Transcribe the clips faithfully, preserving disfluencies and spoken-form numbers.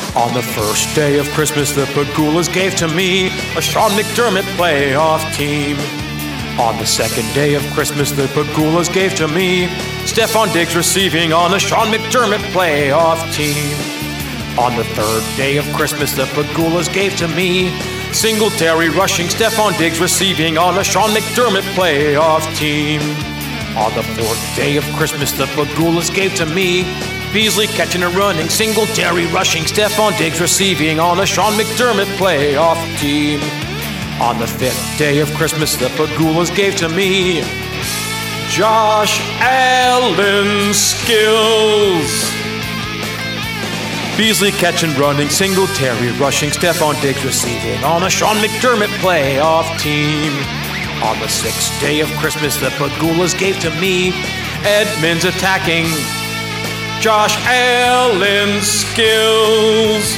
On the first day of Christmas, the Pegulas gave to me a Sean McDermott playoff team. On the second day of Christmas, the Pegulas gave to me Stefon Diggs receiving on a Sean McDermott playoff team. On the third day of Christmas, the Pegulas gave to me Singletary rushing, Stefon Diggs receiving on a Sean McDermott playoff team. On the fourth day of Christmas, the Pegulas gave to me Beasley catching and running, Singletary rushing, Stefon Diggs receiving on a Sean McDermott playoff team. On the fifth day of Christmas, the Pegulas gave to me Josh Allen skills. Beasley catching, running, Singletary rushing, Stefon Diggs receiving on a Sean McDermott playoff team. On the sixth day of Christmas, the Pegulas gave to me Edmonds attacking, Josh Allen skills.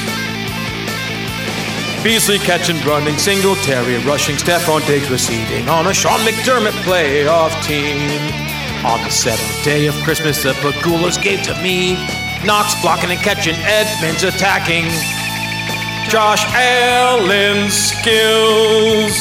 Beasley catching, running, Singletary rushing, Stefon Diggs receiving on a Sean McDermott playoff team. On the seventh day of Christmas, the Pegulas gave to me Knox blocking and catching, Edmonds attacking, Josh Allen skills.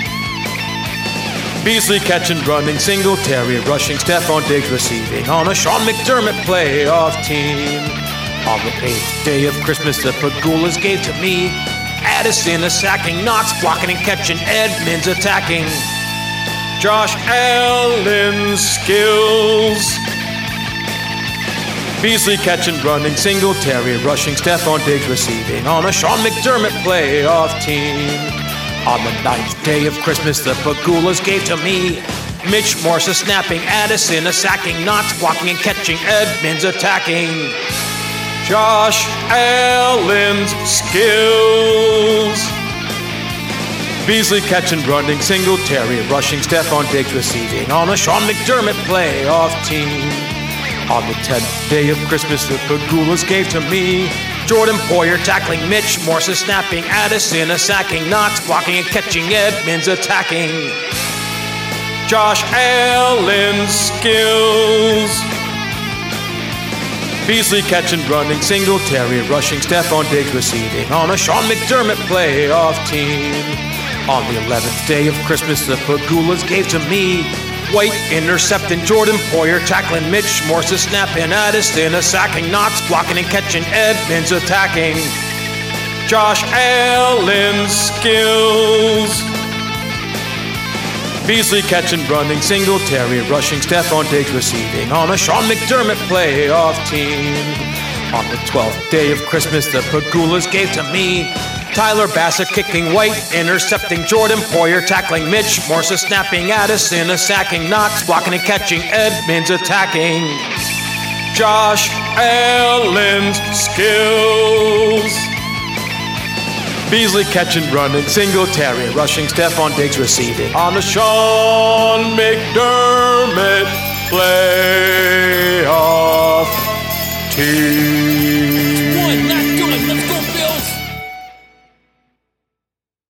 Beasley catching, running, Singletary rushing, Stefon Diggs receiving on a Sean McDermott playoff team. On the eighth day of Christmas, the Pegulas gave to me Addison a sacking, Knox blocking and catching, Edmonds attacking, Josh Allen skills. Beasley catching, running, Singletary rushing, Stefon Diggs receiving on a Sean McDermott playoff team. On the ninth day of Christmas, the Pegulas gave to me Mitch Morse a snapping, Addison a sacking, Knox blocking and catching, Edmonds attacking, Josh Allen's skills. Beasley catching, running, Singletary rushing, Stefon Diggs receiving on a Sean McDermott playoff team. On the tenth day of Christmas, the Pegulas gave to me Jordan Poyer tackling, Mitch Morse snapping, Addison a sacking, Knox blocking and catching, Edmonds attacking, Josh Allen skills. Beasley catching, running, Singletary rushing, Stefon Diggs receiving on a Sean McDermott playoff team. On the eleventh day of Christmas, the Pegulas gave to me White intercepting, Jordan Poyer tackling, Mitch Morse snapping, Addison a sacking, Knox blocking and catching, Edmonds attacking, Josh Allen skills. Beasley catching, running, Singletary rushing, Stefon Diggs receiving on a Sean McDermott playoff team. On the twelfth day of Christmas, the Pegulas gave to me Tyler Bassett kicking, White intercepting, Jordan Poyer tackling, Mitch Morse snapping, Addison a sacking, Knox blocking and catching, Edmonds attacking, Josh Allen skills. Beasley catching, running, Singletary rushing, Stefon Diggs receiving on the Sean McDermott playoff